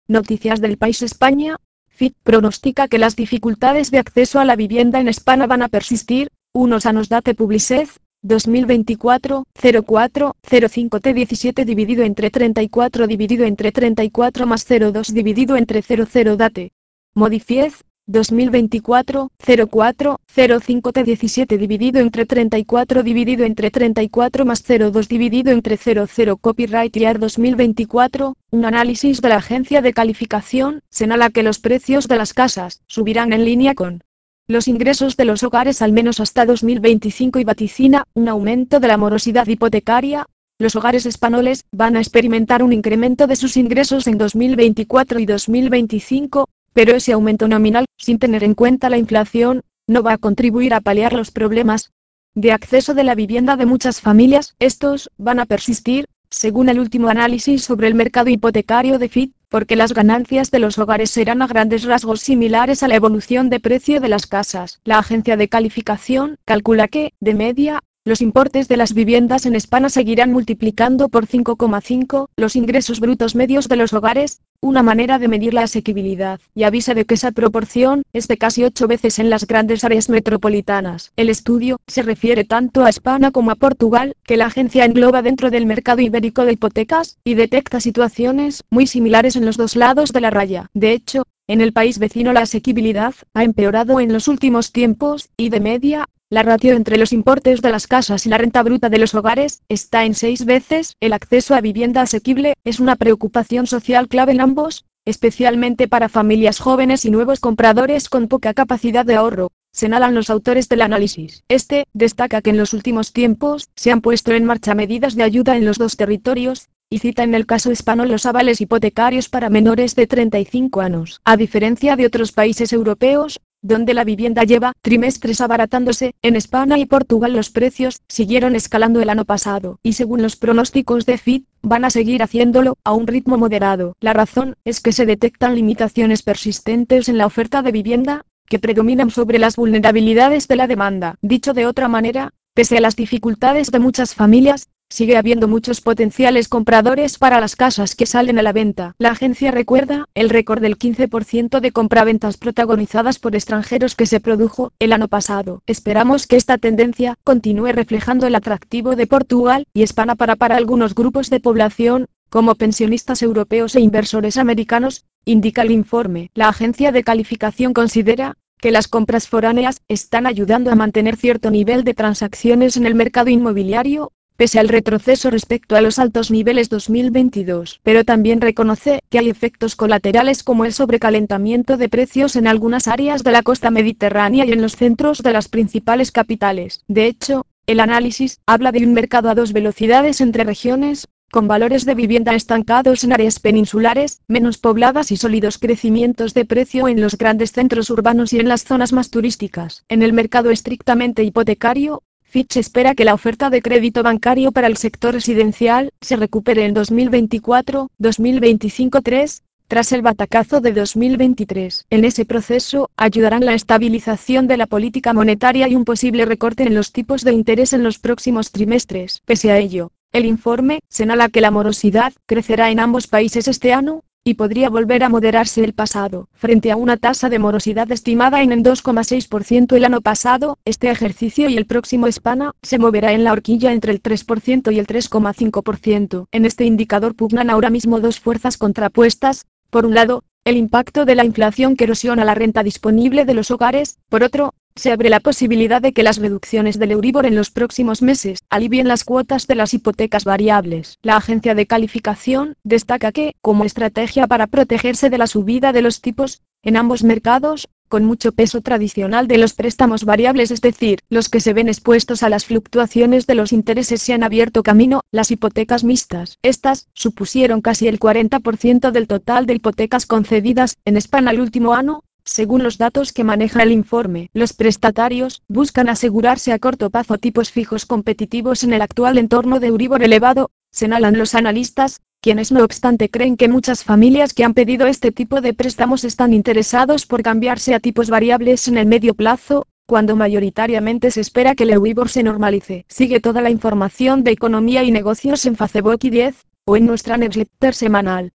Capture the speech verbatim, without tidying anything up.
Noticias del País España. Fitch pronostica que las dificultades de acceso a la vivienda en España van a persistir. Unos años date Publicez, dos mil veinticuatro, cero cuatro, cero cinco T diecisiete dividido entre treinta y cuatro dividido entre treinta y cuatro más cero dos dividido entre cero cero date. Modifiez, dos mil veinticuatro, cero cuatro, cero cinco T diecisiete dividido entre treinta y cuatro dividido entre treinta y cuatro más cero dos dividido entre cero cero Copyright Year dos mil veinticuatro, un análisis de la agencia de calificación, señala que los precios de las casas subirán en línea con los ingresos de los hogares al menos hasta dos mil veinticinco y vaticina un aumento de la morosidad hipotecaria. Los hogares españoles van a experimentar un incremento de sus ingresos en dos mil veinticuatro y dos mil veinticinco, pero ese aumento nominal, sin tener en cuenta la inflación, no va a contribuir a paliar los problemas de acceso de la vivienda de muchas familias. Estos van a persistir, según el último análisis sobre el mercado hipotecario de Fitch, porque las ganancias de los hogares serán a grandes rasgos similares a la evolución de precio de las casas. La agencia de calificación calcula que, de media, los importes de las viviendas en España seguirán multiplicando por cinco coma cinco los ingresos brutos medios de los hogares, una manera de medir la asequibilidad, y avisa de que esa proporción es de casi ocho veces en las grandes áreas metropolitanas. El estudio se refiere tanto a España como a Portugal, que la agencia engloba dentro del mercado ibérico de hipotecas, y detecta situaciones muy similares en los dos lados de la raya. De hecho, en el país vecino la asequibilidad ha empeorado en los últimos tiempos, y de media, la ratio entre los importes de las casas y la renta bruta de los hogares está en seis veces. El acceso a vivienda asequible es una preocupación social clave en ambos, especialmente para familias jóvenes y nuevos compradores con poca capacidad de ahorro, señalan los autores del análisis. Este destaca que en los últimos tiempos se han puesto en marcha medidas de ayuda en los dos territorios, y cita en el caso español los avales hipotecarios para menores de treinta y cinco años. A diferencia de otros países europeos, donde la vivienda lleva trimestres abaratándose, en España y Portugal los precios siguieron escalando el año pasado, y según los pronósticos de Fitch, van a seguir haciéndolo a un ritmo moderado. La razón es que se detectan limitaciones persistentes en la oferta de vivienda, que predominan sobre las vulnerabilidades de la demanda. Dicho de otra manera, pese a las dificultades de muchas familias, sigue habiendo muchos potenciales compradores para las casas que salen a la venta. La agencia recuerda el récord del quince por ciento de compraventas protagonizadas por extranjeros que se produjo el año pasado. Esperamos que esta tendencia continúe reflejando el atractivo de Portugal y España para para algunos grupos de población, como pensionistas europeos e inversores americanos, indica el informe. La agencia de calificación considera que las compras foráneas están ayudando a mantener cierto nivel de transacciones en el mercado inmobiliario, pese al retroceso respecto a los altos niveles dos mil veintidós, pero también reconoce que hay efectos colaterales como el sobrecalentamiento de precios en algunas áreas de la costa mediterránea y en los centros de las principales capitales. De hecho, el análisis habla de un mercado a dos velocidades entre regiones, con valores de vivienda estancados en áreas peninsulares, menos pobladas y sólidos crecimientos de precio en los grandes centros urbanos y en las zonas más turísticas. En el mercado estrictamente hipotecario, Fitch espera que la oferta de crédito bancario para el sector residencial se recupere en dos mil veinticuatro, dos mil veinticinco tres, tras el batacazo de dos mil veintitrés. En ese proceso, ayudarán la estabilización de la política monetaria y un posible recorte en los tipos de interés en los próximos trimestres. Pese a ello, el informe señala que la morosidad crecerá en ambos países este año, y podría volver a moderarse el pasado. Frente a una tasa de morosidad estimada en el dos coma seis por ciento el año pasado, este ejercicio y el próximo España se moverá en la horquilla entre el tres por ciento y el tres coma cinco por ciento. En este indicador pugnan ahora mismo dos fuerzas contrapuestas: por un lado, el impacto de la inflación que erosiona la renta disponible de los hogares; por otro, se abre la posibilidad de que las reducciones del Euribor en los próximos meses alivien las cuotas de las hipotecas variables. La agencia de calificación destaca que, como estrategia para protegerse de la subida de los tipos, en ambos mercados, con mucho peso tradicional de los préstamos variables, es decir, los que se ven expuestos a las fluctuaciones de los intereses, se han abierto camino las hipotecas mixtas. Estas supusieron casi el cuarenta por ciento del total de hipotecas concedidas en España el último año. Según los datos que maneja el informe, los prestatarios buscan asegurarse a corto plazo tipos fijos competitivos en el actual entorno de Euribor elevado, señalan los analistas, quienes no obstante creen que muchas familias que han pedido este tipo de préstamos están interesados por cambiarse a tipos variables en el medio plazo, cuando mayoritariamente se espera que el Euribor se normalice. Sigue toda la información de economía y negocios en Facebook y diez, o en nuestra newsletter semanal.